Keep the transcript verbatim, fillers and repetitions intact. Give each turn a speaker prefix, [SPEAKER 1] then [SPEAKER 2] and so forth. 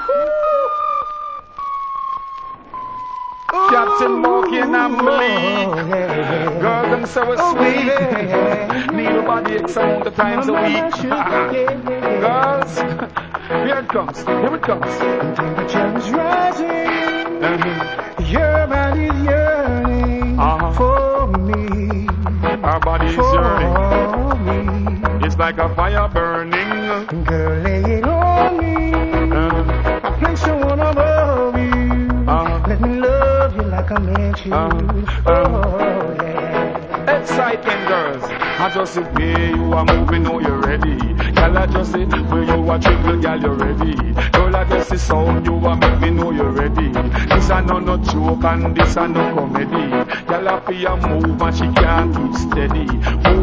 [SPEAKER 1] Captain Morgan and Bleak. Girls, them so sweet. Need a body X amount of times a week. Girls, here it comes. Here it comes.
[SPEAKER 2] Temperature is rising.
[SPEAKER 1] Uh-huh.
[SPEAKER 2] Your body's yearning
[SPEAKER 1] Uh-huh.
[SPEAKER 2] for me.
[SPEAKER 1] Our body's
[SPEAKER 2] For
[SPEAKER 1] yearning.
[SPEAKER 2] me.
[SPEAKER 1] It's like a fire burning.
[SPEAKER 2] Girl, lay it on me.
[SPEAKER 1] Uh-huh.
[SPEAKER 2] I place you one above you.
[SPEAKER 1] Uh-huh.
[SPEAKER 2] Let me love you like I meant you.
[SPEAKER 1] Uh-huh.
[SPEAKER 2] Oh, yeah.
[SPEAKER 1] Exciting girls. I just say, hey, you are moving, oh, you're ready. Girl, I just say, where you are trickle, girl, you're ready. Girl, I just say, sound, you are make me know you're ready. This a no no joke and this a no comedy. Girl, I feel you move and she can't keep steady. Move